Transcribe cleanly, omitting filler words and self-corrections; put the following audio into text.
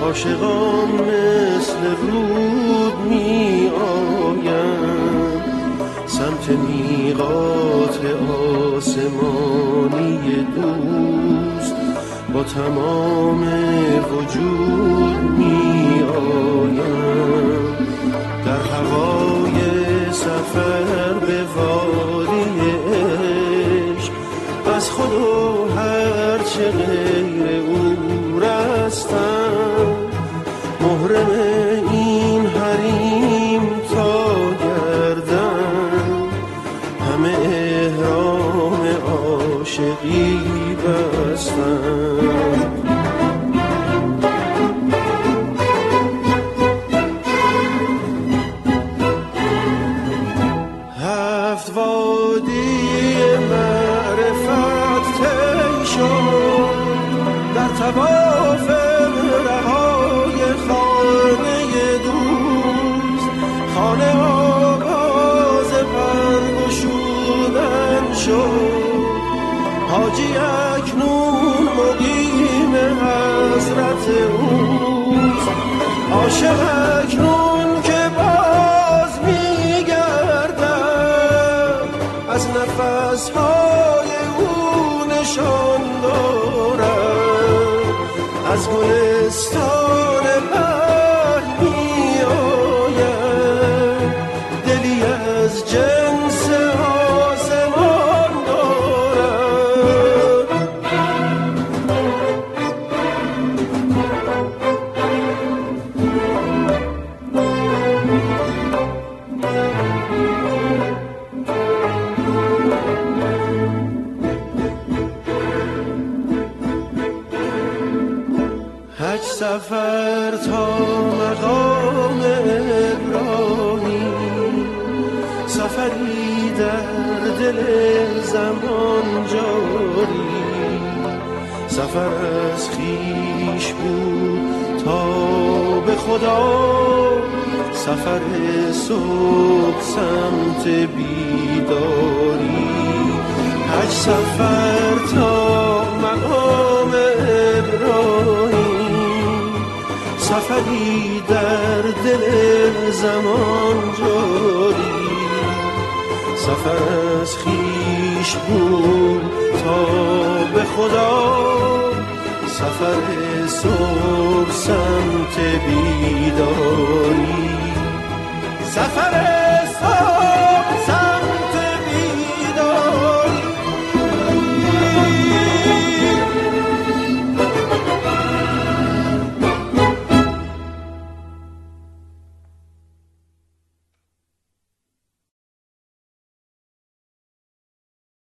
عاشقان مثل رود می آیند سمت میقات آسمانی دوست، با تمام وجود می آیند در هوای سفر به وادی عشق، از خود و هرچه غیر او رستم، محرم این حریم تا گردن، همه احرام عاشقی بستم. هفت وادی معرفت طی شد در طواف رهای خانه دوست، خانه آغاز پرگشودن شد، حاجی اکنون مقیم حضرت اوست، عاشق اکنون که باز میگردد، از نفسهای او نشان دارد، از گلستان پهن می آید، دلی از جنس آسمان دارد. حج سفر تا مقام ابراهیم، سفری در دل زمان جاری، سفر از خویش بود تا به خدا، سفر صبح سمت بیداری. حج سفر تا مقام ابراهیم، سفری در دل زمان جاری، سفر از خویش بود تا به خدا، سفر صبح سمت بیداری.